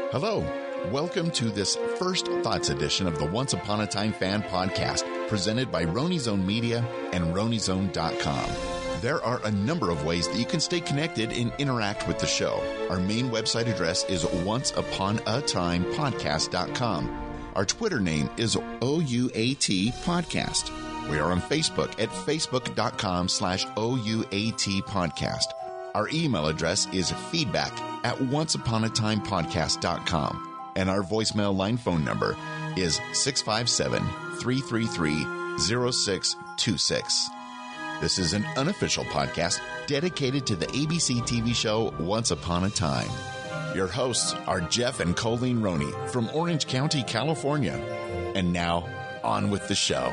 Hello. Welcome to this First Thoughts edition of the Once Upon a Time Fan Podcast, presented by RoniZone Media and RoniZone.com. There are a number of ways that you can stay connected and interact with the show. Our main website address is onceuponatimepodcast.com. Our Twitter name is OUAT Podcast. We are on Facebook at facebook.com/OUAT Podcast. Our email address is feedback@onceuponatimepodcast.com. And our voicemail line phone number is 657-333-0626. This is an unofficial podcast dedicated to the ABC TV show Once Upon a Time. Your hosts are Jeff and Colleen Roney from Orange County, California. And now, on with the show.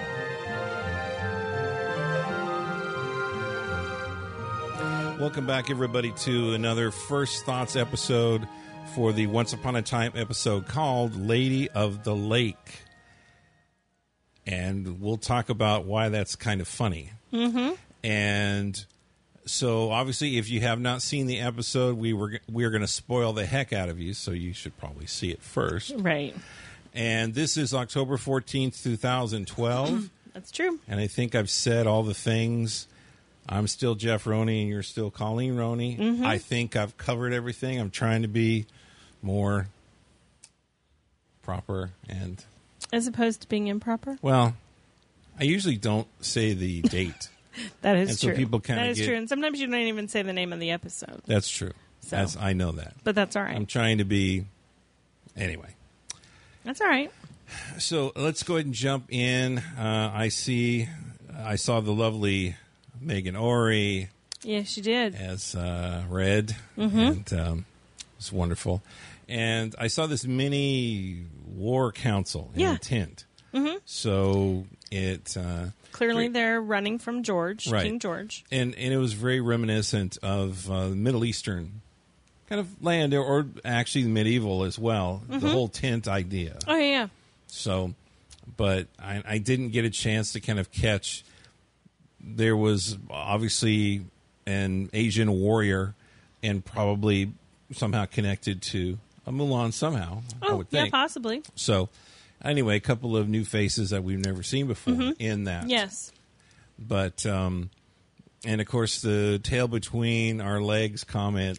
Welcome back, everybody, to another First Thoughts episode for the Once Upon a Time episode called Lady of the Lake. And we'll talk about why that's kind of funny. Mm-hmm. And so, obviously, if you have not seen the episode, we're going to spoil the heck out of you, so you should probably see it first. Right. And this is October 14th, 2012. That's true. And I think I've said all the things. I'm still Jeff Roney, and you're still Colleen Roney. Mm-hmm. I think I've covered everything. I'm trying to be more proper and... As opposed to being improper? Well, I usually don't say the date. That is and true. So people kind of That is true. And sometimes you don't even say the name of the episode. That's true. So. I know that. But that's all right. I'm trying to be... Anyway. That's all right. So let's go ahead and jump in. I saw the lovely Megan Ory. Yes, she did. As Red. Mm-hmm. And it's wonderful. And I saw this mini war council in Intent. Mm-hmm. So it... Clearly they're running from George, right. King George. And it was very reminiscent of Middle Eastern kind of land, or actually medieval as well, the whole tent idea. Oh, yeah. So, but I didn't get a chance to kind of catch... There was obviously an Asian warrior and probably somehow connected to a Mulan somehow, I would think. Yeah, possibly. So, anyway, a couple of new faces that we've never seen before in that. Yes. But, and of course, the tail between our legs comment,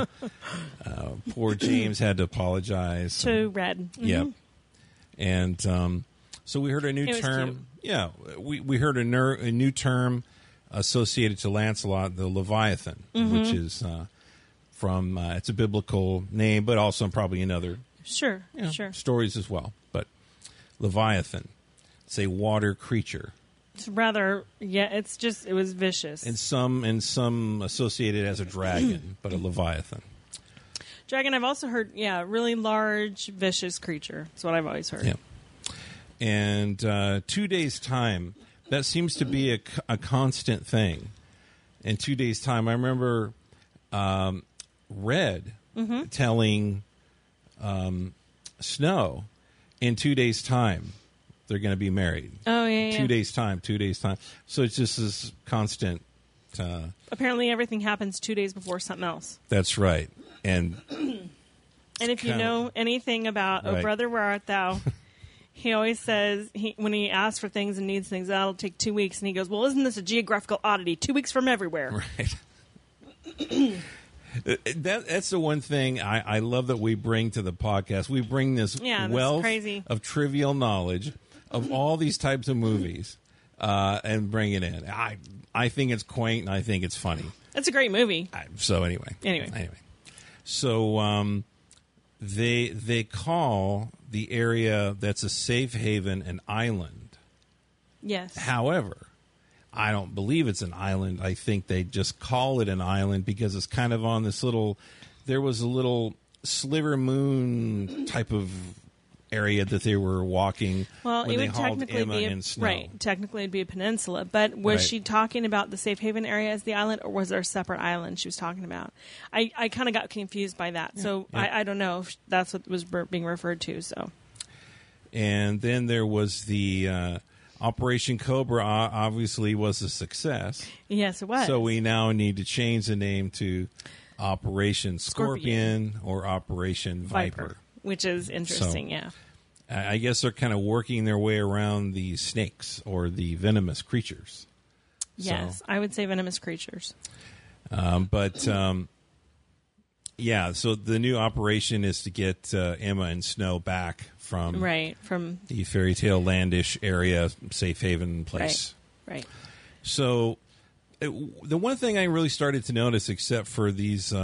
poor James had to apologize. To Red. Mm-hmm. Yep. And so we heard a new term. Cute. Yeah, we heard a new term associated to Lancelot, the Leviathan, which is from, it's a biblical name, but also probably in other Sure. stories as well. But Leviathan, it's a water creature. It's rather, it was vicious. And some associated as a dragon, but a Leviathan. Dragon, I've also heard, really large, vicious creature. That's what I've always heard. Yeah. And 2 days' time, that seems to be a constant thing. In 2 days' time, I remember Red telling Snow, in 2 days' time, they're going to be married. Oh, yeah. 2 days' time. So it's just this constant... Apparently everything happens 2 days before something else. That's right. And if you know anything about right. Oh Brother, Where Art Thou... He always says, when he asks for things and needs things, that'll take 2 weeks. And he goes, well, isn't this a geographical oddity? 2 weeks from everywhere. Right. That's the one thing I love that we bring to the podcast. We bring this wealth of trivial knowledge of all these types of movies and bring it in. I think it's quaint and I think it's funny. It's a great movie. So anyway. So they call the area that's a safe haven an island. Yes. However, I don't believe it's an island. I think they just call it an island because it's kind of on this little... There was a little sliver moon type of area that they were walking when they hauled Emma and Snow. Right. Technically, it'd be a peninsula. But was she talking about the safe haven area as the island, or was there a separate island she was talking about? I kind of got confused by that. Yeah. So I don't know if that's what was being referred to. So. And then there was the... Operation Cobra obviously was a success. Yes, it was. So we now need to change the name to Operation Scorpion or Operation Viper. which is interesting. So, yeah. I guess they're kind of working their way around the snakes or the venomous creatures. Yes, I would say venomous creatures. Yeah, so the new operation is to get Emma and Snow back from the fairy tale landish area, safe haven place. Right. So the one thing I really started to notice, except for these,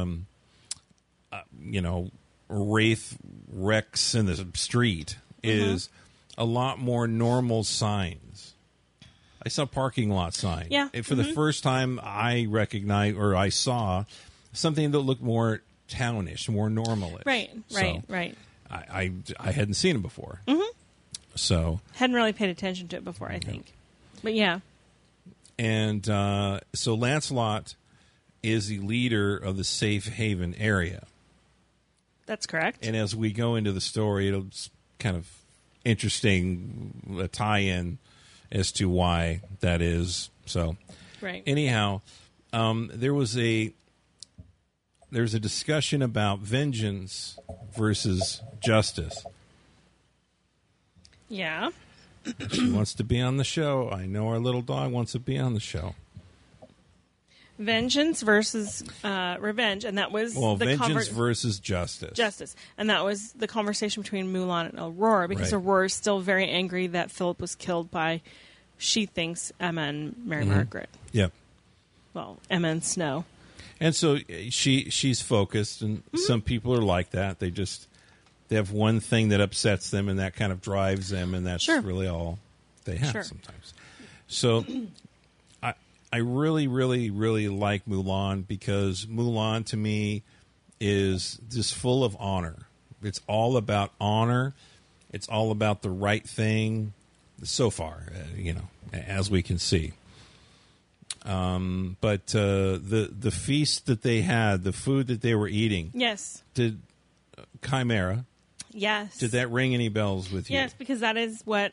wraith wrecks in the street, is a lot more normal signs. I saw parking lot signs. Yeah. For the first time, I recognized, or I saw something that looked more townish, more normalish. Right. I hadn't seen it before. So hadn't really paid attention to it before, I think. But yeah. And so Lancelot is the leader of the safe haven area. That's correct. And as we go into the story, it'll kind of interesting tie-in as to why that is. So, anyhow, there's a discussion about vengeance versus justice. Yeah. She wants to be on the show. I know our little dog wants to be on the show. Vengeance versus revenge, and that was vengeance versus justice. Justice, and that was the conversation between Mulan and Aurora, because Aurora is still very angry that Philip was killed by, she thinks, Emma and Mary Margaret. Yep. Well, Emma and Snow. And so she's focused, and some people are like that. They have one thing that upsets them, and that kind of drives them, and that's really all they have sometimes. So I really, really, really like Mulan, because Mulan to me is just full of honor. It's all about honor. It's all about the right thing so far, as we can see. But the feast that they had, the food that they were eating. Yes. Did Chimera. Yes. Did that ring any bells with you? Yes, because that is what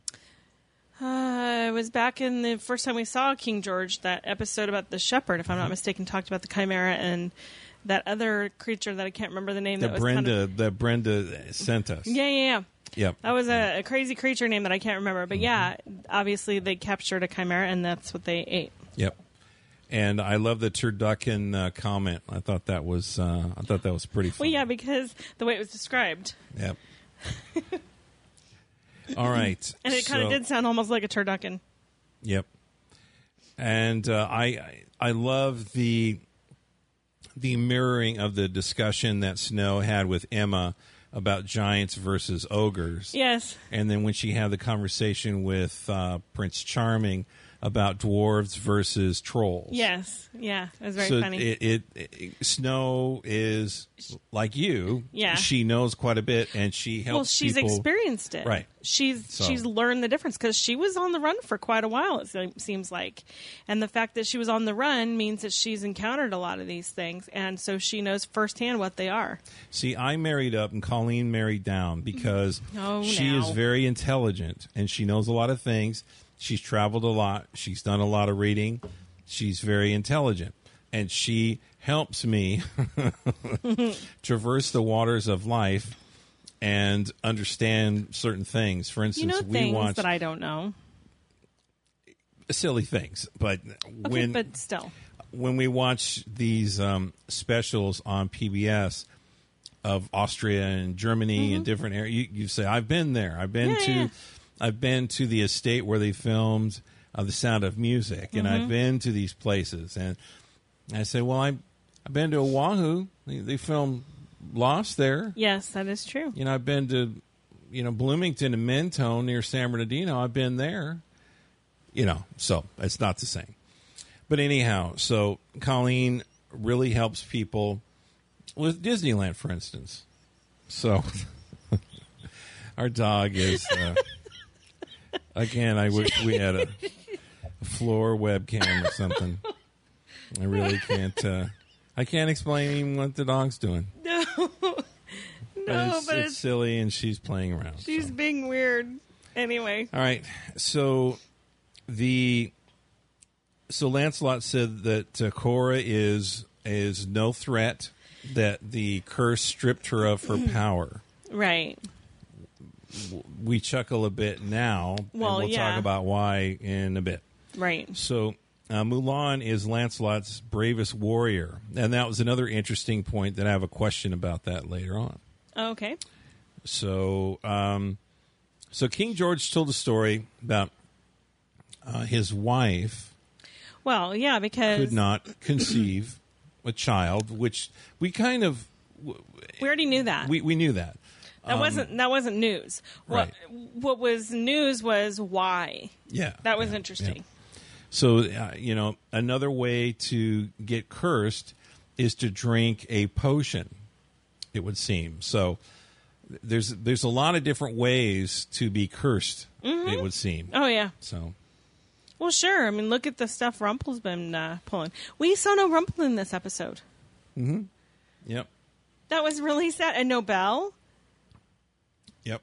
it was back in the first time we saw King George, that episode about the shepherd, if I'm not mistaken, talked about the Chimera and that other creature that I can't remember the name. That Brenda sent us. Yeah. Yep. That was a crazy creature name that I can't remember. But yeah, obviously they captured a Chimera, and that's what they ate. Yep. And I love the turducken comment. I thought that was pretty fun. Well, yeah, because the way it was described. Yep. All right. And it kind of did sound almost like a turducken. Yep. And I love the mirroring of the discussion that Snow had with Emma about giants versus ogres. Yes. And then when she had the conversation with Prince Charming about dwarves versus trolls. Yes. Yeah. It was very funny. Snow is like you. Yeah. She knows quite a bit, and she helps. Well, she's people. experienced it. Right. She's learned the difference, because she was on the run for quite a while, it seems like. And the fact that she was on the run means that she's encountered a lot of these things, and so she knows firsthand what they are. See, I married up and Colleen married down because she is very intelligent, and she knows a lot of things. She's traveled a lot. She's done a lot of reading. She's very intelligent. And she helps me traverse the waters of life and understand certain things. For instance, we watch that I don't know. Silly things. But but still. When we watch these specials on PBS of Austria and Germany and different areas, you say, I've been there. I've been to the estate where they filmed The Sound of Music, and I've been to these places. And I say, well, I've been to Oahu. They filmed Lost there. Yes, that is true. I've been to, Bloomington and Mentone near San Bernardino. I've been there. So it's not the same. But anyhow, so Colleen really helps people with Disneyland, for instance. So our dog is... Again, I wish we had a floor webcam or something. I really can't. I can't explain even what the dog's doing. No, but it's silly, and she's playing around. She's being weird. Anyway. All right. So Lancelot said that Cora is no threat. That the curse stripped her of her power. Right. We chuckle a bit now, Well, and we'll talk about why in a bit. Right. So Mulan is Lancelot's bravest warrior, and that was another interesting point that I have a question about that later on. Okay. So, so King George told a story about his wife Well, yeah, because could not conceive a child, which we kind of we already knew that. we knew that. That wasn't news. Right. What was news was why. Yeah, That was yeah, interesting. yeah. So, another way to get cursed is to drink a potion, it would seem. So there's a lot of different ways to be cursed, it would seem. Oh, yeah. So, Well, sure. I mean, look at the stuff Rumple's been pulling. We saw no Rumple in this episode. yep. That was really sad. And no Belle. Yep.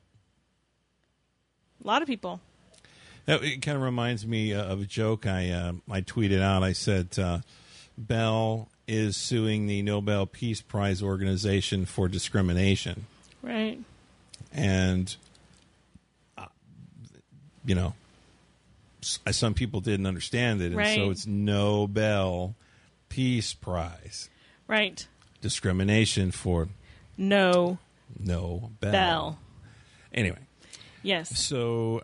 A lot of people. It kind of reminds me of a joke I tweeted out. I said, Bell is suing the Nobel Peace Prize organization for discrimination. Right. And, some people didn't understand it. And Right. so it's Nobel Peace Prize. Right. Discrimination for No Bell. Anyway. Yes. So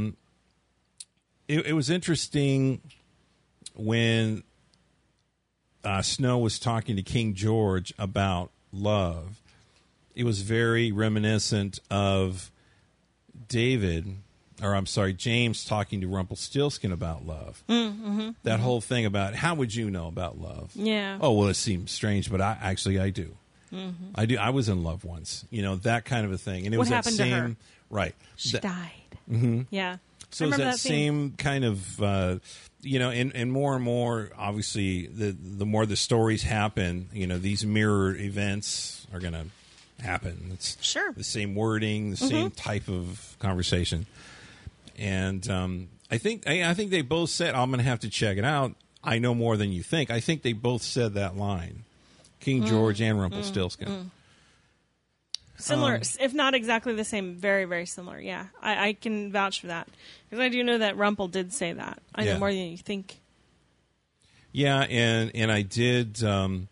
it was interesting when Snow was talking to King George about love. It was very reminiscent of James talking to Rumpelstiltskin about love. That whole thing about how would you know about love? Yeah. Oh, well, it seems strange, but I do. I do. I was in love once, that kind of a thing. And it What was that happened to same, her? right. She died. Yeah. So I it's remember that scene. same kind of, and more and more, obviously, the more the stories happen, these mirror events are going to happen. It's Sure. the same wording, the same type of conversation. And I think they both said, I'm going to have to check it out. I know more than you think. I think they both said that line, King George and Rumpelstiltskin. Similar, if not exactly the same, very, very similar. Yeah, I can vouch for that. Because I do know that Rumple did say that. I know more than you think. Yeah, and I did.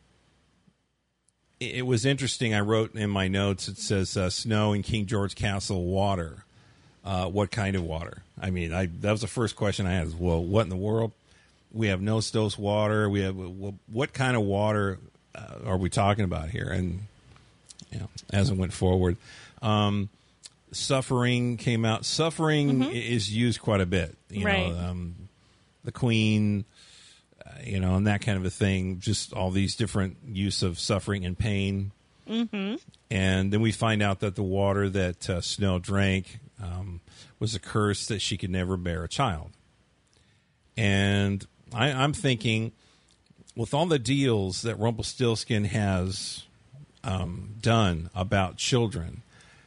It was interesting. I wrote in my notes, it says Snow in King George Castle water. What kind of water? I mean, that was the first question I had. Is, well, what in the world? We have Nostos water. We have what kind of water are we talking about here? And as it went forward, suffering came out. Suffering is used quite a bit. Right. The Queen, and that kind of a thing. Just all these different use of suffering and pain. Mm-hmm. And then we find out that the water that Snow drank was a curse that she could never bear a child. And I'm thinking, with all the deals that Rumpelstiltskin has done about children,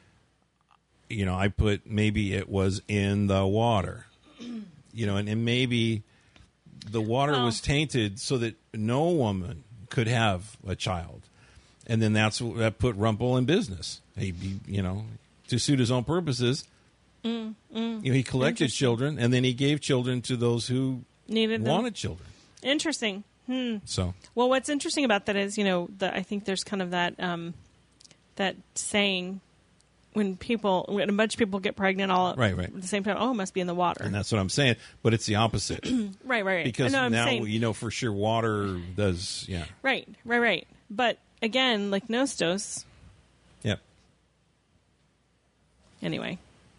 I put maybe it was in the water, and maybe the water was tainted so that no woman could have a child. And then that put Rumple in business. He to suit his own purposes, he collected children, and then he gave children to those who wanted children. Interesting. So, well, what's interesting about that is, I think there's kind of that that saying when a bunch of people get pregnant all right. at the same time, it must be in the water. And that's what I'm saying. But it's the opposite. Right. Because I know, now for sure water does, yeah. Right. But again, like Nostos. Yep. Anyway.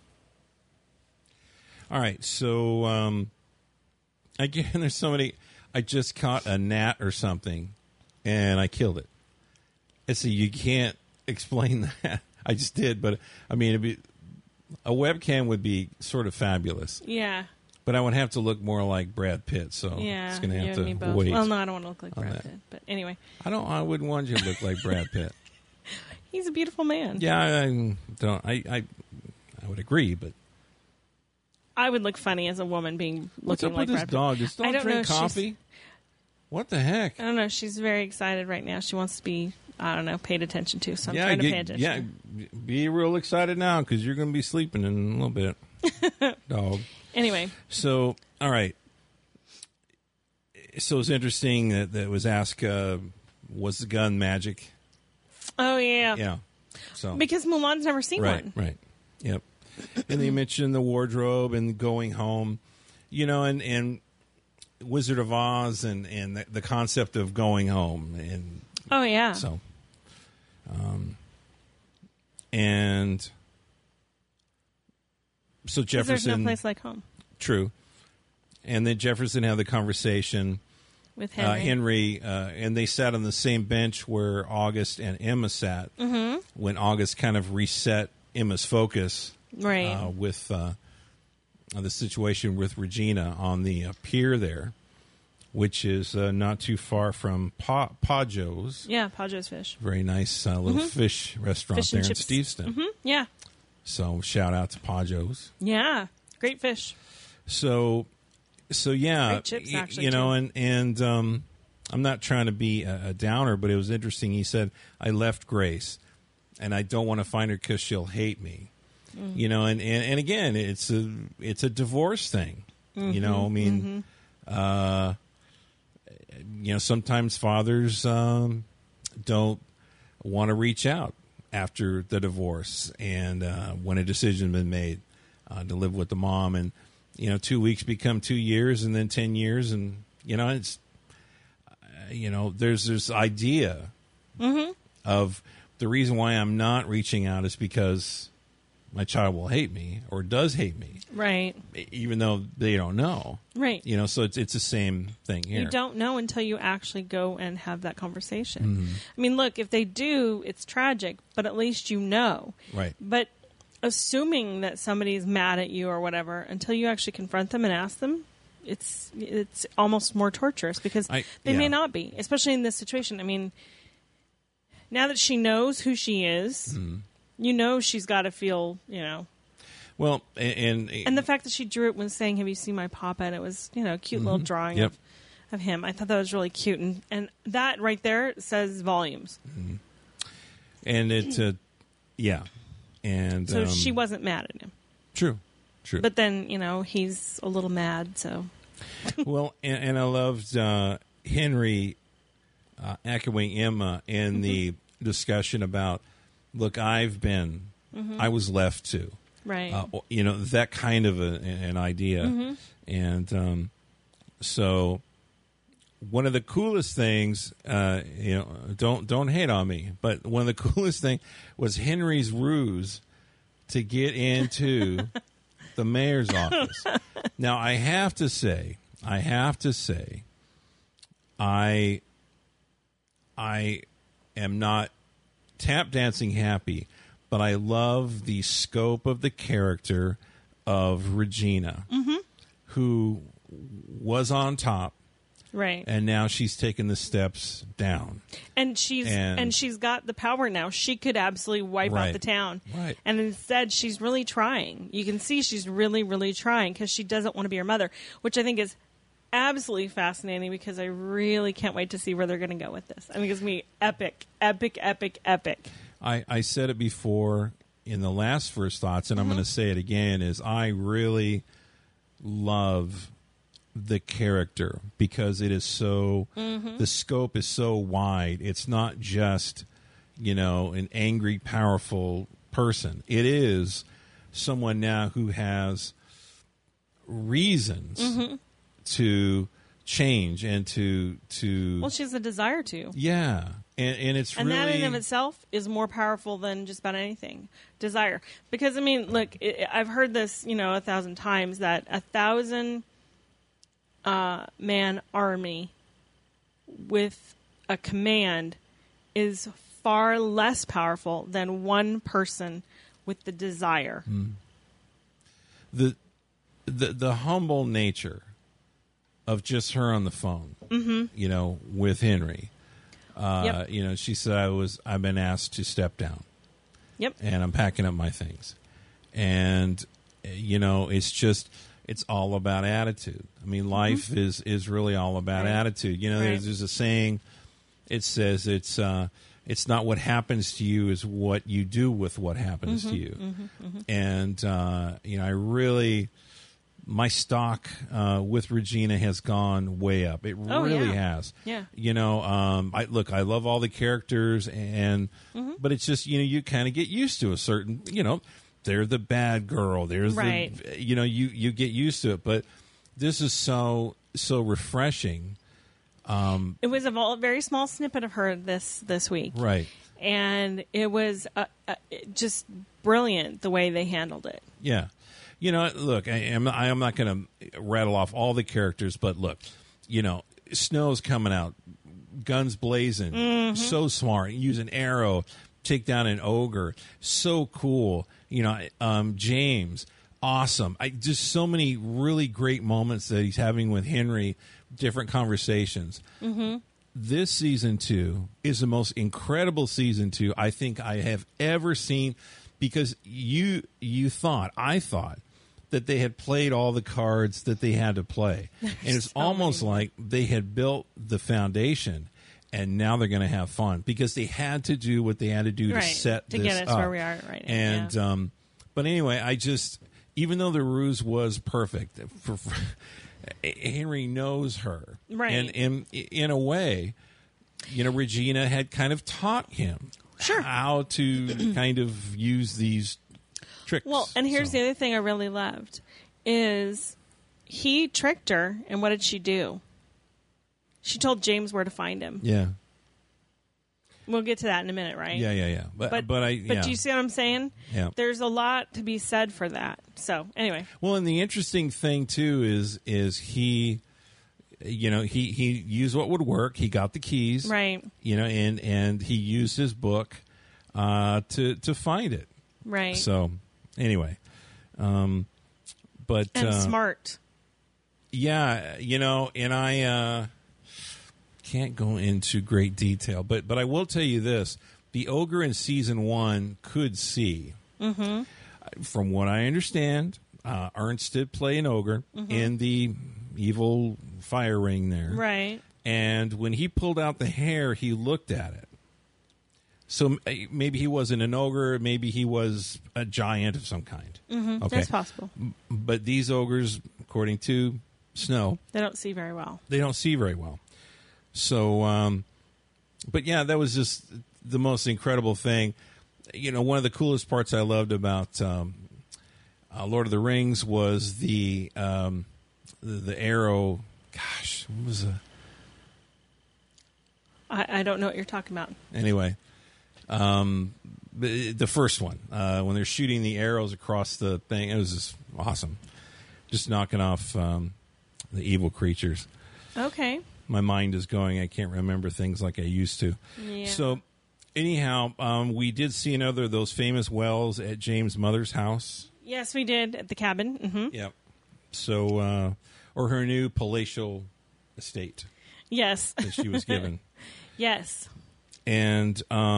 All right. So, again, there's somebody, I just caught a gnat or something, and I killed it. And so you can't explain that. I just did, but I mean, a webcam would be sort of fabulous. Yeah. But I would have to look more like Brad Pitt, so it's going to have to wait. Well, no, I don't want to look like Brad Pitt, but anyway. I wouldn't want you to look like Brad Pitt. He's a beautiful man. Yeah, I don't. I would agree, but I would look funny as a woman looking like Brad Pitt. What's up with this dog? Does dog drink coffee? What the heck? I don't know. She's very excited right now. She wants to be I don't know, paid attention to. So I'm trying to pay attention. Yeah, be real excited now because you're going to be sleeping in a little bit. Dog. Anyway. So, all right. So it's interesting that was asked, was the gun magic? Oh, yeah. Yeah. So because Mulan's never seen one. Right. Yep. And they mentioned the wardrobe and going home, and Wizard of Oz and the concept of going home. And oh, yeah. So, and so Jefferson. There's no place like home. True. And then Jefferson had the conversation with Henry, and they sat on the same bench where August and Emma sat. Mm-hmm. When August kind of reset Emma's focus, right, with the situation with Regina on the pier there, which is not too far from Pajo's. Yeah, Pajo's Fish. Very nice little fish restaurant there in Steveston. Mm-hmm. Yeah. So shout out to Pajo's. Yeah, great fish. So yeah, great chips, actually, and I'm not trying to be a downer, but it was interesting. He said, "I left Grace, and I don't want to find her because she'll hate me." Mm. And again, it's a divorce thing. Mm-hmm. Sometimes fathers don't want to reach out after the divorce, and when a decision has been made to live with the mom, and 2 weeks become 2 years, and then 10 years, and it's there's this idea of the reason why I'm not reaching out is because my child will hate me or does hate me, right? Even though they don't know, right? So it's the same thing here. You don't know until you actually go and have that conversation. Mm-hmm. I mean, look, if they do, it's tragic, but at least you know, right? But assuming that somebody's mad at you or whatever, until you actually confront them and ask them, it's almost more torturous because they may not be, especially in this situation. I mean, now that she knows who she is. Mm-hmm. She's got to feel, Well, and the fact that she drew it when saying, "Have you seen my papa?" And it was, a cute little drawing of him. I thought that was really cute, and that right there says volumes. Mm-hmm. And it, yeah, and so she wasn't mad at him. True. But then he's a little mad. So well, and I loved Henry echoing Emma in the discussion about. Look, I was left to. Right. That kind of an idea. Mm-hmm. And so one of the coolest things, don't hate on me, but one of the coolest things was Henry's ruse to get into the mayor's office. Now, I have to say, I am not tap dancing happy, but I love the scope of the character of Regina, who was on top, right, and now she's taken the steps down, and she's got the power now. She could absolutely wipe out the town, right? And instead, she's really trying. You can see she's really, really trying because she doesn't want to be her mother, which I think is absolutely fascinating because I really can't wait to see where they're going to go with this. I think it's going to be epic, epic, epic, epic. I said it before in the last First Thoughts, and I'm going to say it again, is I really love the character because it is so, the scope is so wide. It's not just, an angry, powerful person. It is someone now who has reasons to change and to well, she has a desire to, and it's and really, that in of itself is more powerful than just about anything. Desire, because I mean, look, I've heard this 1,000 times that 1,000 man army with a command is far less powerful than one person with the desire. The humble nature of just her on the phone, with Henry. She said, I've been asked to step down. Yep. And I'm packing up my things. And, it's all about attitude. I mean, life is really all about attitude. There's a saying, it says it's it's not what happens to you, is what you do with what happens to you. And I really, my stock with Regina has gone way up. It really has. Yeah. I love all the characters, and but it's just you kind of get used to a certain they're the bad girl. There's right. You get used to it, but this is so refreshing. It was a very small snippet of her this week, right? And it was just brilliant the way they handled it. Yeah, look, I am not going to rattle off all the characters, but look, Snow's coming out, guns blazing, so smart, use an arrow, take down an ogre, so cool. James, awesome. Just so many really great moments that he's having with Henry. Different conversations. This season 2 is the most incredible season 2 I think I have ever seen, because I thought that they had played all the cards that they had to play, and it's almost like they had built the foundation, and now they're going to have fun because they had to do what they had to do to set this get us up. where we are right now. And but anyway, even though the ruse was perfect. Henry knows her, right? And in a way, Regina had kind of taught him how to kind of use these tricks. Well, and here's the other thing I really loved is he tricked her, and what did she do? She told James where to find him. Yeah. We'll get to that in a minute, right? Yeah. But do you see what I'm saying? Yeah. There's a lot to be said for that. So anyway. Well, and the interesting thing too is he, he used what would work. He got the keys, right? And he used his book to find it, right? So anyway, but smart. Yeah, and I. Can't go into great detail, but I will tell you this: the ogre in season 1 could see. From what I understand, Ernst did play an ogre in the evil fire ring there, right? And when he pulled out the hair, he looked at it. So maybe he wasn't an ogre, maybe he was a giant of some kind. Okay. That's possible. But these ogres, according to Snow, they don't see very well. So, but yeah, that was just the most incredible thing. One of the coolest parts I loved about Lord of the Rings was the arrow. Gosh, what was it? I don't know what you're talking about. Anyway, the first one, when they're shooting the arrows across the thing, it was just awesome. Just knocking off the evil creatures. Okay. My mind is going. I can't remember things like I used to. Yeah. So, anyhow, we did see another of those famous wells at James' mother's house. Yes, we did at the cabin. Mm-hmm. Yep. So, or her new palatial estate. Yes. That she was given. Yes. And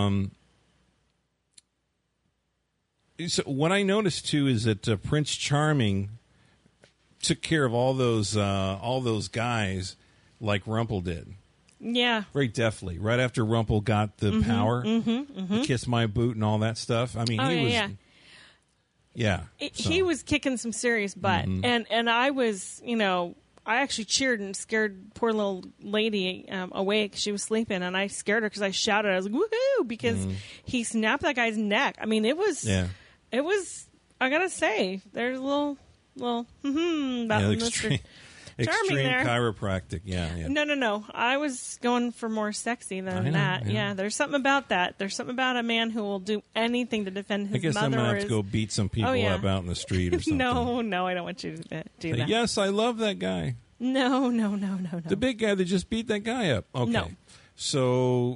so what I noticed too is that Prince Charming took care of all those guys. Like Rumpel did. Yeah. Very deftly. Right after Rumpel got the power, Kiss My Boot and all that stuff. I mean, he was... Yeah. He was kicking some serious butt. And I was, I actually cheered and scared poor little lady away because she was sleeping. And I scared her because I shouted. I was like, woohoo! Because he snapped that guy's neck. I mean, it was... Yeah. It was... I gotta say, there's a little about Mr. Extreme there. Chiropractic, yeah. No. I was going for more sexy than that. Yeah, there's something about that. There's something about a man who will do anything to defend his mother. I guess I'm going to have to go beat some people up out in the street or something. No, I don't want you to do that. Yes, I love that guy. No. The big guy that just beat that guy up. Okay. No. So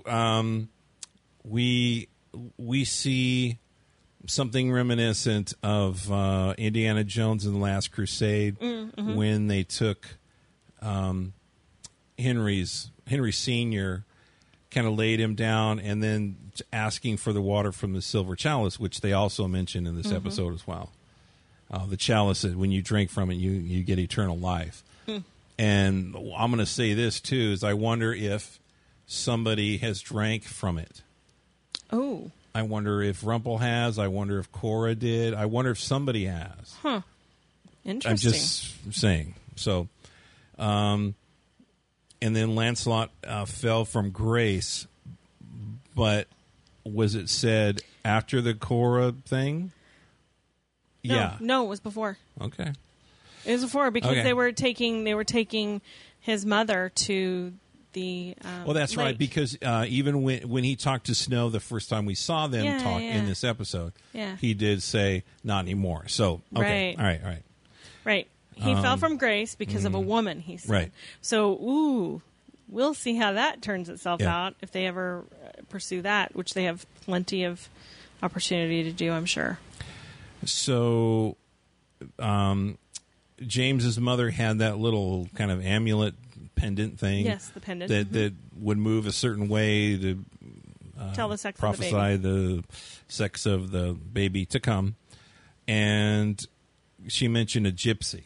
we see something reminiscent of Indiana Jones and the Last Crusade when they took Henry Sr., kind of laid him down, and then asking for the water from the silver chalice, which they also mentioned in this episode as well. The chalice, that when you drink from it, you get eternal life. And I'm going to say this, too, is I wonder if somebody has drank from it Oh. I wonder if Rumpel has. I wonder if Cora did. I wonder if somebody has. Huh. Interesting. I'm just saying. So, and then Lancelot fell from grace, but was it said after the Cora thing? No, Yeah. No, it was before. Okay. It was before because Okay. they were taking his mother to the Well, that's lake. right, because even when he talked to Snow the first time we saw them talk in this episode, he did say, not anymore. So, okay. Right. All right. Right. He fell from grace because of a woman, he said. Right. So, we'll see how that turns itself Yeah. out if they ever pursue that, which they have plenty of opportunity to do, I'm sure. So, James's mother had that little kind of amulet pendant thing. Yes, the pendant. That would move a certain way to Tell the sex prophesy of the baby. the sex of the baby to come. And she mentioned a gypsy.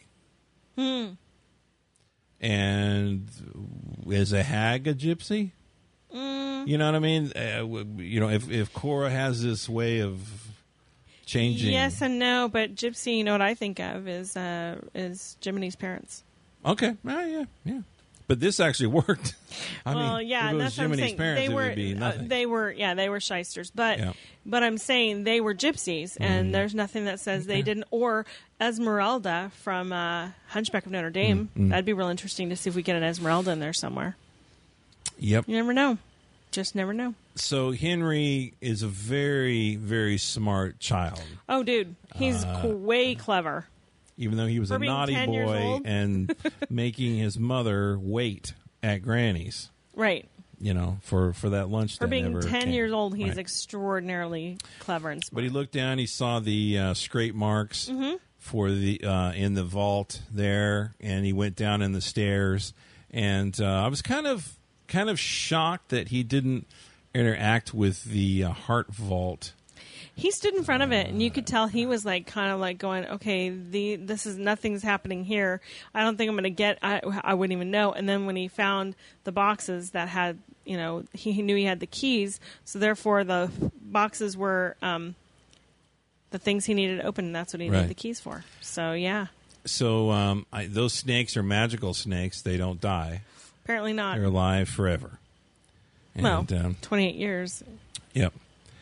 And is a hag a gypsy? You know what I mean? If Cora has this way of changing. Yes and no, but gypsy, you know what I think of is Jiminy's parents. Okay. Yeah. But this actually worked. I mean, if it was that's what I'm Jiminy's saying. parents, it would be nothing. They were shysters, but I'm saying they were gypsies, and there's nothing that says they didn't. Or Esmeralda from Hunchback of Notre Dame. That'd be real interesting to see if we get an Esmeralda in there somewhere. Yep. You never know. Just never know. So Henry is a very, very smart child. Oh, dude, he's way clever. Even though he was For a being naughty 10 years boy old. and making his mother wait at Granny's, Right. for that lunch. For that being never 10 came. years old, he's Right. extraordinarily clever and smart. But he looked down. He saw the scrape marks for the in the vault there, and he went down in the stairs. And I was kind of shocked that he didn't interact with the heart vault. He stood in front of it, and you could tell he was kind of going, okay, nothing's happening here. I don't think I'm going to get, I wouldn't even know. And then when he found the boxes that had, he knew he had the keys. So therefore the boxes were the things he needed to open, and that's what he needed the keys for. So, yeah. So those snakes are magical snakes. They don't die. Apparently not. They're alive forever. And, well, 28 years. Yep.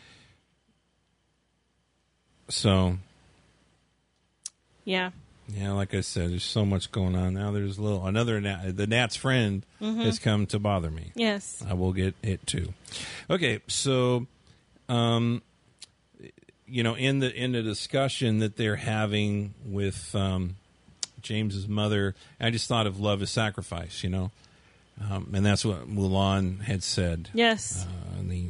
So, yeah, like I said, there's so much going on now. There's the gnat's friend has come to bother me. Yes, I will get it too. Okay, so, in the discussion that they're having with James's mother, I just thought of love as sacrifice. And that's what Mulan had said. Yes. In the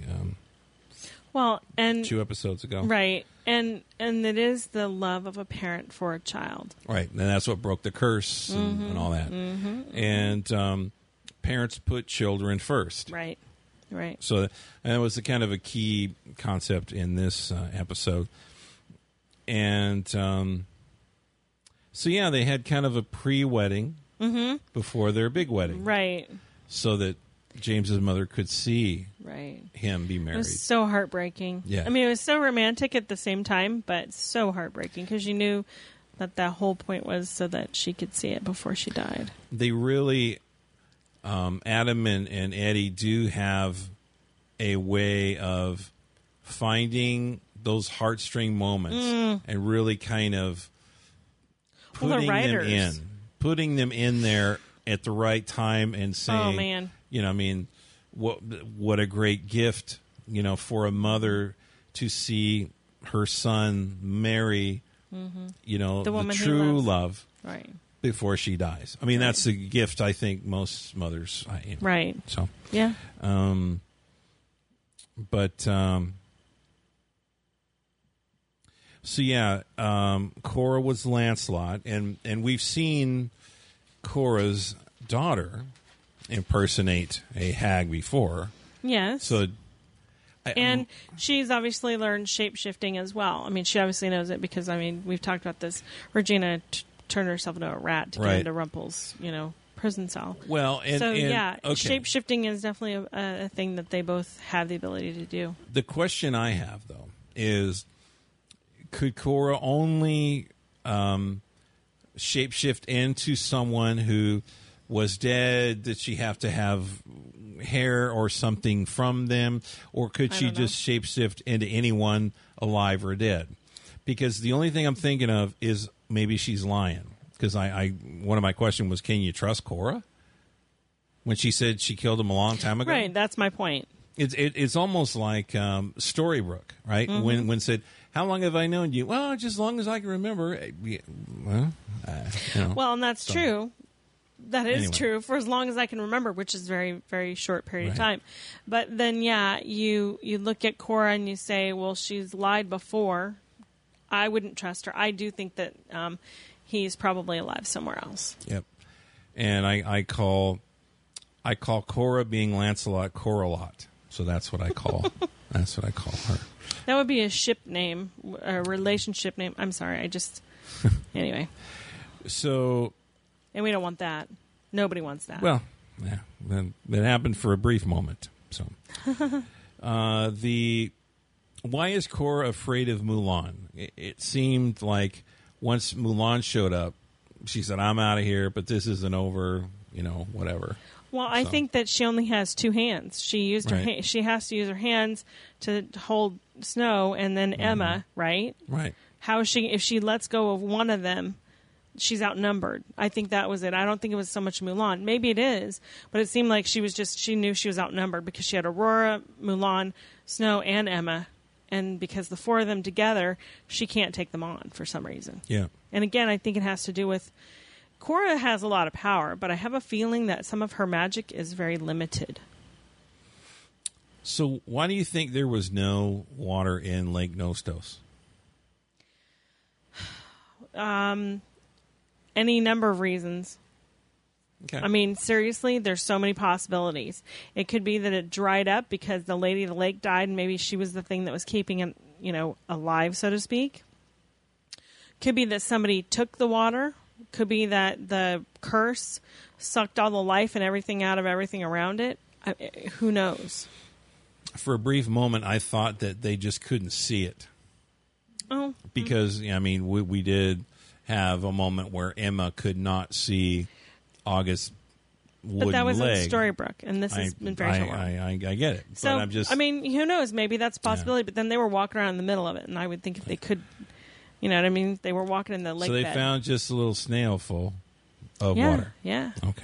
and 2 episodes ago, right? And it is the love of a parent for a child, right? And that's what broke the curse and all that. And parents put children first, right? So, and it was a kind of a key concept in this episode. And so, yeah, they had kind of a pre-wedding before their big wedding, right? So that James's mother could see him be married. It was so heartbreaking. Yeah. I mean, it was so romantic at the same time, but so heartbreaking because you knew that the whole point was so that she could see it before she died. They really, Adam and Eddie do have a way of finding those heartstring moments and really kind of putting them in there at the right time and saying, oh, man. What a great gift, for a mother to see her son marry, the true love before she dies. I mean, that's a gift I think most mothers, right. So, yeah. Cora was Lancelot, and we've seen Cora's daughter impersonate a hag before. Yes. So, and she's obviously learned shape-shifting as well. I mean, she obviously knows it because, we've talked about this. Regina turned herself into a rat to get into Rumpel's, prison cell. Well, shape-shifting is definitely a thing that they both have the ability to do. The question I have, though, is could Cora only shapeshift into someone who was dead? Did she have to have hair or something from them? Or could she just shapeshift into anyone alive or dead? Because the only thing I'm thinking of is maybe she's lying. Because one of my questions was, can you trust Cora? When she said she killed him a long time ago? Right, that's my point. It's almost like Storybrooke, right? Mm-hmm. When said, how long have I known you? Well, just as long as I can remember. Well, and that's true. That is true for as long as I can remember, which is very, very short period of time. But then, you look at Cora and you say, well, she's lied before. I wouldn't trust her. I do think that he's probably alive somewhere else. Yep. And I call Cora being Lancelot Coralot. So that's what I call her. That would be a ship name, a relationship name. I'm sorry. Anyway. So. And we don't want that. Nobody wants that. Well, yeah, that happened for a brief moment. So, why is Cora afraid of Mulan? It seemed like once Mulan showed up, she said, "I'm out of here," but this isn't over. Whatever. Well, I think that she only has two hands. She used her. She has to use her hands to hold Snow and then Emma. Right. Right. If she lets go of one of them, she's outnumbered. I think that was it. I don't think it was so much Mulan. Maybe it is, but it seemed like she knew she was outnumbered because she had Aurora, Mulan, Snow, and Emma. And because the four of them together, she can't take them on for some reason. Yeah. And again, I think it has to do with Cora has a lot of power, but I have a feeling that some of her magic is very limited. So why do you think there was no water in Lake Nostos? Any number of reasons. Okay. I mean, seriously, there's so many possibilities. It could be that it dried up because the lady of the lake died, and maybe she was the thing that was keeping it, alive, so to speak. Could be that somebody took the water. Could be that the curse sucked all the life and everything out of everything around it. Who knows? For a brief moment, I thought that they just couldn't see it. Oh. Because, we did have a moment where Emma could not see August's wooden leg. But that was in Storybrooke, and this has been very long. I get it. So, but I'm just, who knows? Maybe that's a possibility, but then they were walking around in the middle of it, and I would think if they could, you know what I mean? They were walking in the lake So they bed. found just a little snail full of water. Yeah. Okay.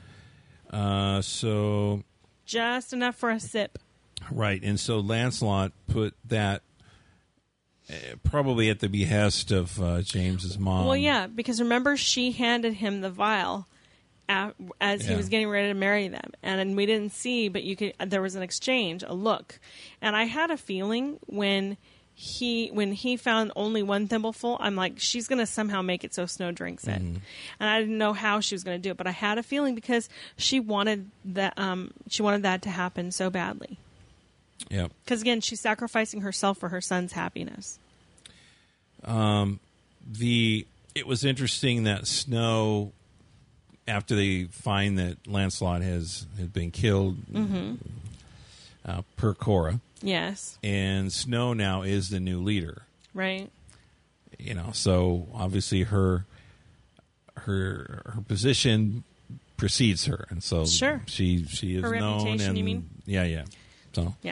So. Just enough for a sip. Right. And so Lancelot put that probably at the behest of James's mom. Well, yeah, because remember she handed him the vial as he was getting ready to marry them. And we didn't see, but there was an exchange, a look. And I had a feeling when he found only one thimbleful, I'm like, she's going to somehow make it so Snow drinks it. Mm-hmm. And I didn't know how she was going to do it, but I had a feeling because she wanted that to happen so badly. Yeah. Because again, she's sacrificing herself for her son's happiness. It was interesting that Snow, after they find that Lancelot has been killed, per Cora. Yes. And Snow now is the new leader. Right. So obviously her position precedes her, and so sure. she is her known. Reputation, and you mean? Yeah. So yeah.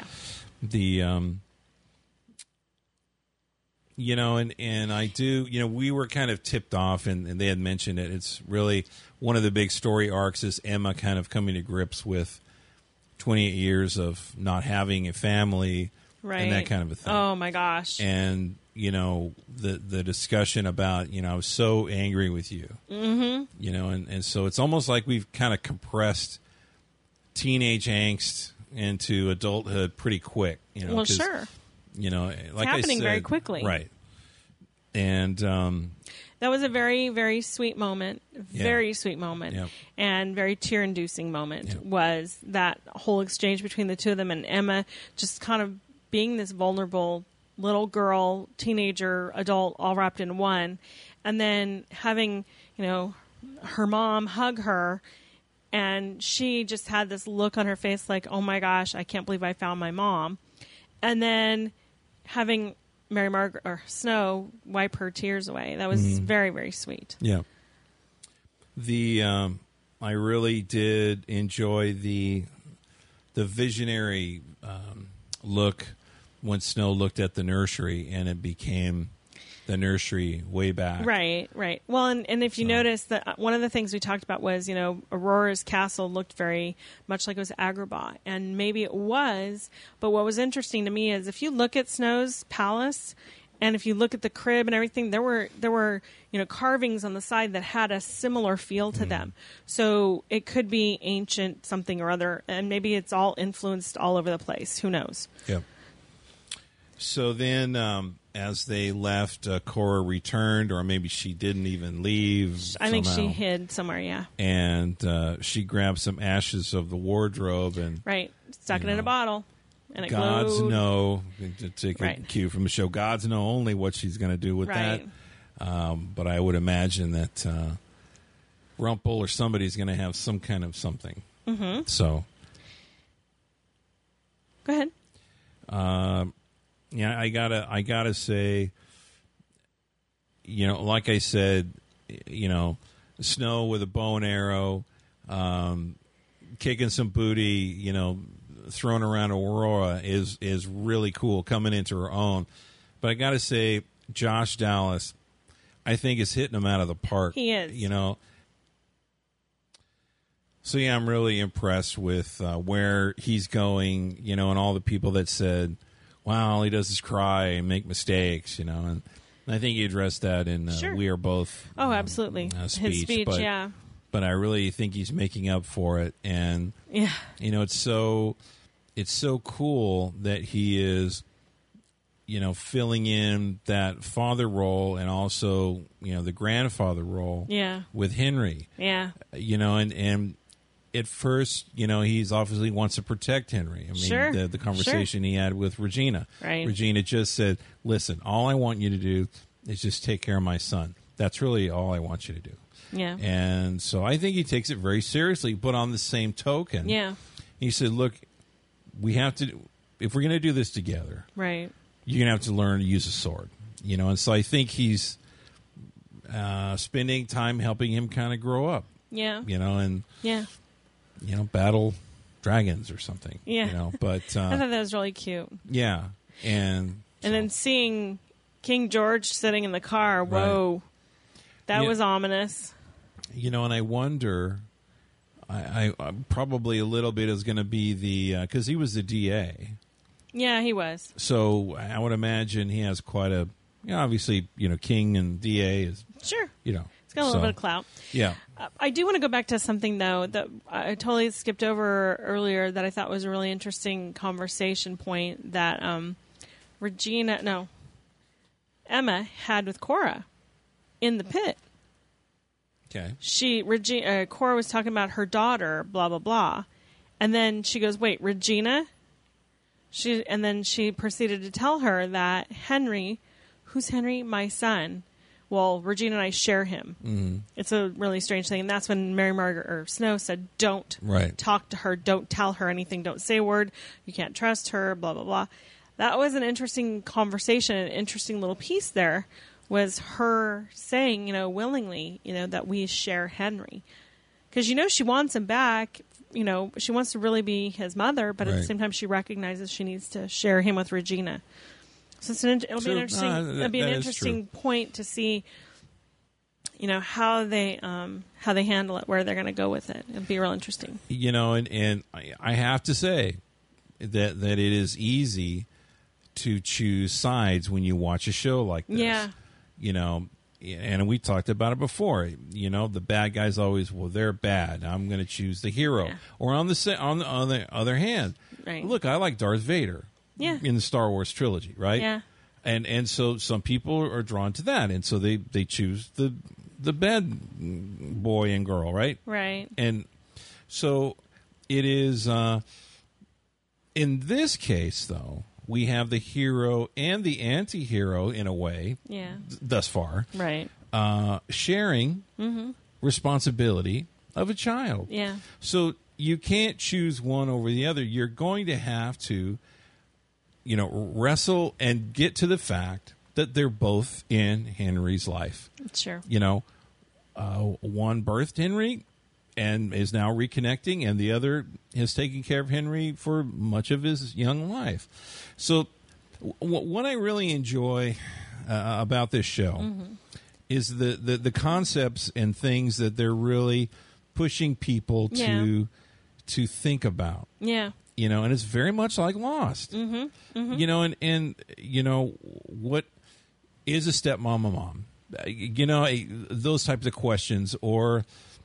And I do, we were kind of tipped off, and they had mentioned it. It's really one of the big story arcs is Emma kind of coming to grips with 28 years of not having a family, right, and that kind of a thing. Oh my gosh. And the discussion about I was so angry with you, and so it's almost like we've kind of compressed teenage angst into adulthood pretty quick. Well, sure. Like it's happening very quickly, right? And that was a very, very sweet moment. Very sweet moment, and very tear-inducing moment was that whole exchange between the two of them, and Emma just kind of being this vulnerable little girl, teenager, adult, all wrapped in one, and then having her mom hug her, and she just had this look on her face like, oh my gosh, I can't believe I found my mom. And then having Mary Margaret or Snow wipe her tears away. That was very, very sweet. Yeah. I really did enjoy the visionary look when Snow looked at the nursery, and it became the nursery way back. Right. Well, and if you notice that one of the things we talked about was, Aurora's castle looked very much like it was Agrabah, and maybe it was, but what was interesting to me is if you look at Snow's palace, and if you look at the crib and everything, there were carvings on the side that had a similar feel to them. So it could be ancient something or other, and maybe it's all influenced all over the place. Who knows? Yep. So then, as they left, Cora returned, or maybe she didn't even leave. I think she hid somewhere, yeah. And she grabbed some ashes of the wardrobe and stuck it in a bottle. And it gods glowed. know, to take a cue from the show, gods know only what she's going to do with that. But I would imagine that Rumpel or somebody's going to have some kind of something. Mm-hmm. So, go ahead. Yeah, I gotta say, like I said, Snow with a bow and arrow, kicking some booty, throwing around Aurora is really cool, coming into her own. But I gotta say, Josh Dallas, I think is hitting him out of the park. He is. So yeah, I'm really impressed with where he's going, and all the people that said, wow, all he does is cry and make mistakes, and I think he addressed that in We Are Both. Oh, absolutely. Speech, his speech, yeah. But I really think he's making up for it, and it's so cool that he is, filling in that father role and also the grandfather role, with Henry, and at first, he's obviously wants to protect Henry. I mean, the conversation he had with Regina. Right. Regina just said, listen, all I want you to do is just take care of my son. That's really all I want you to do. Yeah. And so I think he takes it very seriously, but on the same token, he said, look, we have to, if we're going to do this together, right, you're going to have to learn to use a sword. And so I think he's spending time helping him kind of grow up. Yeah. Battle dragons or something. Yeah. But I thought that was really cute. Yeah. And then seeing King George sitting in the car, whoa. That was ominous. And I wonder, I probably a little bit is going to be because he was the DA. Yeah, he was. So I would imagine he has quite a, obviously, King and DA is. Sure. It's got a little bit of clout. Yeah. I do want to go back to something, though, that I totally skipped over earlier that I thought was a really interesting conversation point that Emma had with Cora in the pit. Okay. Cora was talking about her daughter, blah, blah, blah. And then she goes, wait, Regina? And then she proceeded to tell her that Henry, who's Henry? My son. Well, Regina and I share him. Mm-hmm. It's a really strange thing. And that's when Mary Margaret or Snow said, don't talk to her. Don't tell her anything. Don't say a word. You can't trust her, blah, blah, blah. That was an interesting conversation, an interesting little piece there was her saying, willingly, that we share Henry. Because, she wants him back. She wants to really be his mother, but at the same time she recognizes she needs to share him with Regina. So it'll be an interesting point to see, how they handle it, where they're going to go with it. It'll be real interesting. And I have to say that it is easy to choose sides when you watch a show like this. Yeah. And we talked about it before. The bad guys always, they're bad. I'm going to choose the hero. Yeah. Or on the other hand, look, I like Darth Vader. Yeah. In the Star Wars trilogy, right? Yeah. And so some people are drawn to that, and so they choose the bad boy and girl, right? Right. And so it is. In this case, though, we have the hero and the anti-hero in a way. Yeah. Thus far, right? Sharing responsibility of a child. Yeah. So you can't choose one over the other. You're going to have to, wrestle and get to the fact that they're both in Henry's life. Sure. One birthed Henry and is now reconnecting, and the other has taken care of Henry for much of his young life. So what I really enjoy about this show is the concepts and things that they're really pushing people to think about. Yeah. And it's very much like Lost. And what is a stepmom a mom? Those types of questions, or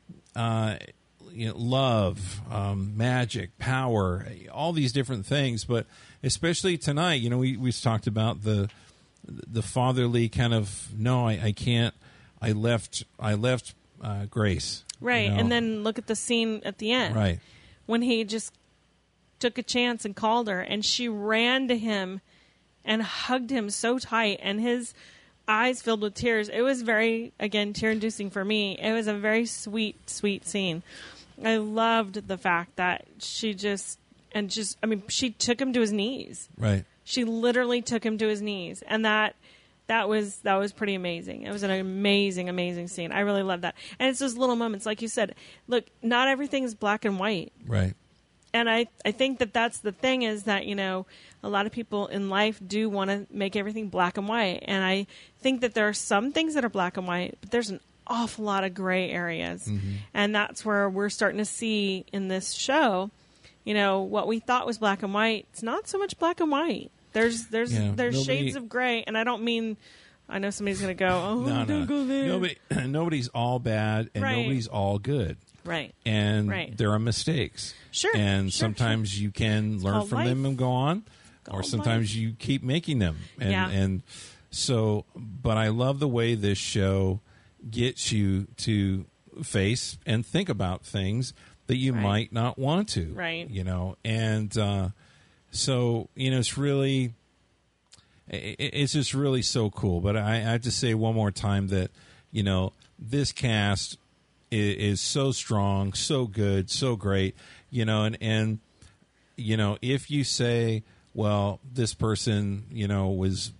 love, magic, power, all these different things. But especially tonight, we talked about the fatherly kind of, no, I can't. I left Grace. Right, and then look at the scene at the end. Right. When he just took a chance and called her, and she ran to him and hugged him so tight, and his eyes filled with tears. It was very, again, tear-inducing for me. It was a very sweet, sweet scene. I loved the fact that she she took him to his knees. Right. She literally took him to his knees, and that was pretty amazing. It was an amazing, amazing scene. I really love that. And it's those little moments, like you said. Look, not everything is black and white. Right. And I think that's the thing, is that, a lot of people in life do want to make everything black and white. And I think that there are some things that are black and white, but there's an awful lot of gray areas. Mm-hmm. And that's where we're starting to see in this show, what we thought was black and white. It's not so much black and white. There's shades of gray. And I don't mean, I know somebody's going to go, don't go there. Nobody's all bad, and nobody's all good. Right. And there are mistakes. Sure. And sometimes you can learn from them and go on, or sometimes you keep making them. And so, but I love the way this show gets you to face and think about things that you might not want to. Right. And so, it's really, it's just really so cool. But I have to say one more time that, this cast is so strong, so good, so great, and if you say, well, this person, was,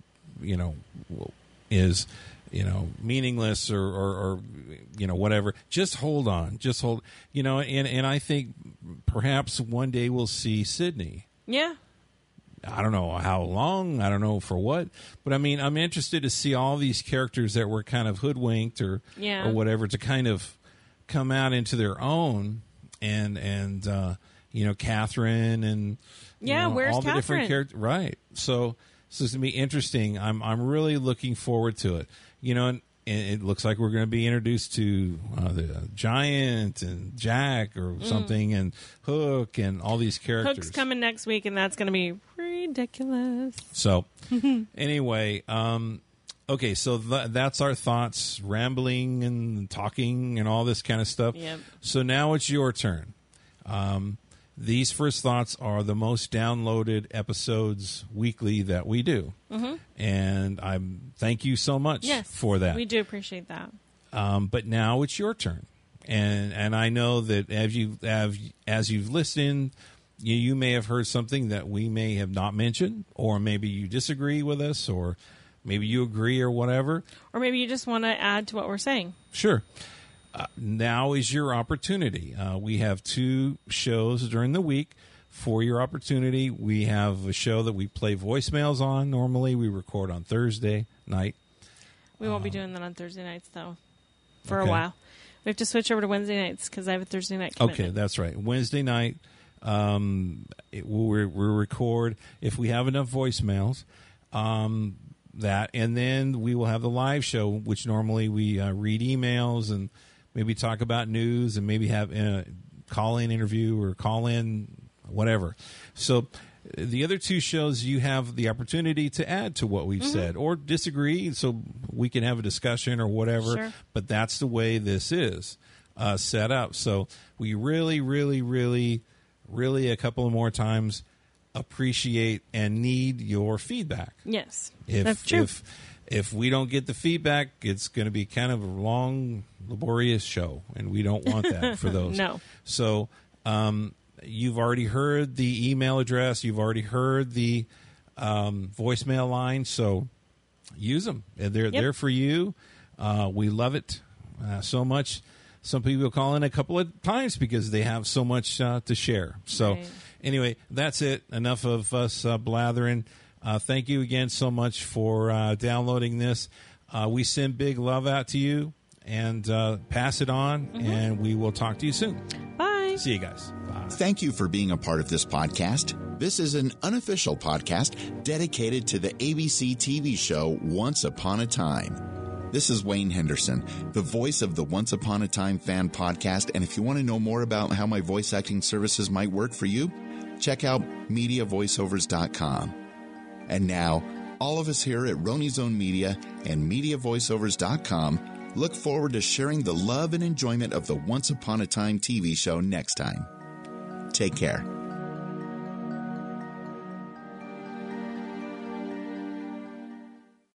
is, meaningless or whatever, just hold on, and I think perhaps one day we'll see Sydney. Yeah. I don't know how long, I don't know for what, but I'm interested to see all these characters that were kind of hoodwinked or whatever to kind of come out into their own, and Catherine and where's all the Catherine? different characters, right? So it's going to be interesting. I'm really looking forward to it. And it looks like we're going to be introduced to the Giant and Jack or something, and Hook and all these characters. Hook's coming next week, and that's going to be ridiculous. So anyway. Okay, so that's our thoughts, rambling and talking and all this kind of stuff. Yep. So now it's your turn. These first thoughts are the most downloaded episodes weekly that we do. Mm-hmm. And I thank you so much for that. We do appreciate that. But now it's your turn. And I know that as you've listened, you may have heard something that we may have not mentioned, or maybe you disagree with us, or maybe you agree or whatever. Or maybe you just want to add to what we're saying. Sure. Now is your opportunity. We have 2 shows during the week for your opportunity. We have a show that we play voicemails on. Normally we record on Thursday night. We won't be doing that on Thursday nights, though, for a while. We have to switch over to Wednesday nights because I have a Thursday night commitment. Okay, that's right. Wednesday night, we'll record, if we have enough voicemails, that, and then we will have the live show, which normally we read emails and maybe talk about news and maybe have a call-in interview or call-in whatever. So the other 2 shows, you have the opportunity to add to what we've said or disagree, so we can have a discussion or whatever. Sure. But that's the way this is set up. So we really, really, really, really a couple of more times appreciate and need your feedback. Yes, that's true. if we don't get the feedback, it's going to be kind of a long, laborious show, and we don't want that for those. No. So you've already heard the email address. You've already heard the voicemail line. So use them. They're there for you. We love it so much. Some people call in a couple of times because they have so much to share. So anyway, that's it. Enough of us blathering. Thank you again so much for downloading this. We send big love out to you, and pass it on, and we will talk to you soon. Bye. See you guys. Bye. Thank you for being a part of this podcast. This is an unofficial podcast dedicated to the ABC TV show Once Upon a Time. This is Wayne Henderson, the voice of the Once Upon a Time fan podcast. And if you want to know more about how my voice acting services might work for you, check out MediaVoiceovers.com. And now, all of us here at Rony Zone Media and MediaVoiceovers.com look forward to sharing the love and enjoyment of the Once Upon a Time TV show next time. Take care.